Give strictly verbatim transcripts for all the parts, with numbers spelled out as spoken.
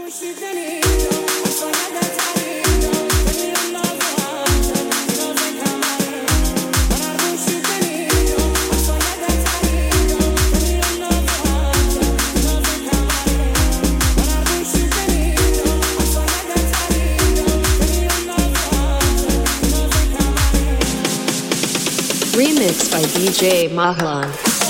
Remixed by D J Mahlan.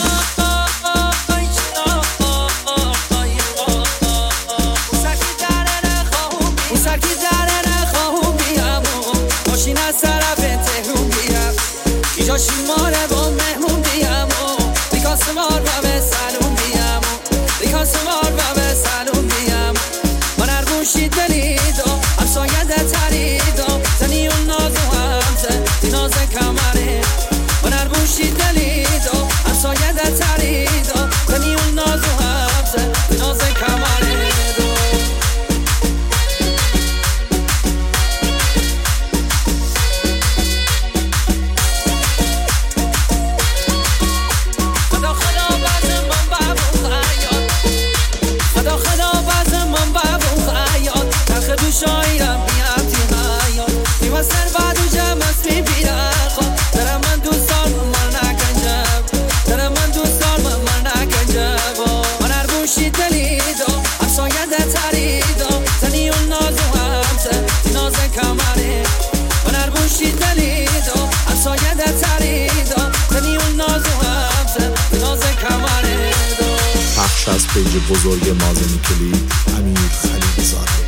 پخش از پیج بزرگ مازنی کلیپ امیر خلیل زاده.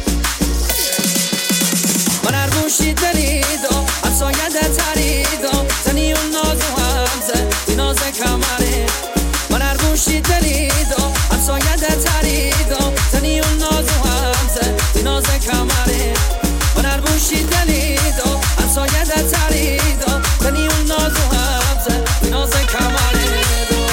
من هر گوشی دلیدو همسایه تریدو زنی اون نازو همزه دی ناز کمره. من هر گوشی دلیدو همسایه تریدو زنی اون نازو همزه دی ناز کمره. من هر گوشی دلیدو همسایه تریدو زنی اون نازو همزه دی ناز کمره.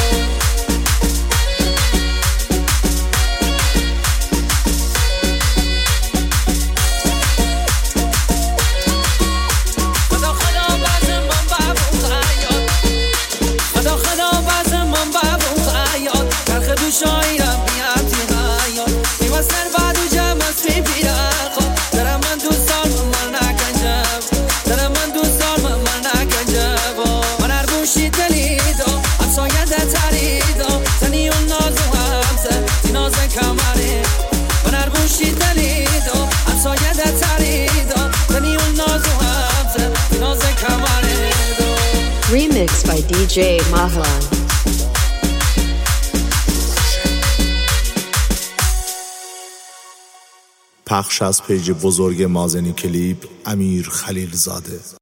شایرم بیاتی هایان میوستر بعد و جمع اسمی بیرر خود درم من دوستان من نکنجم درم من دوستان من نکنجم. من هر گوشی دلیدو همسایه تریدو زنی اون نازو همزه دی ناز کمره. من هر گوشی دلیدو همسایه تریدو زنی اون نازو همزه دی ناز کمره. Remixed by D J Mahlan. پخش از پیج بزرگ مازنی کلیپ امیر خلیل زاده.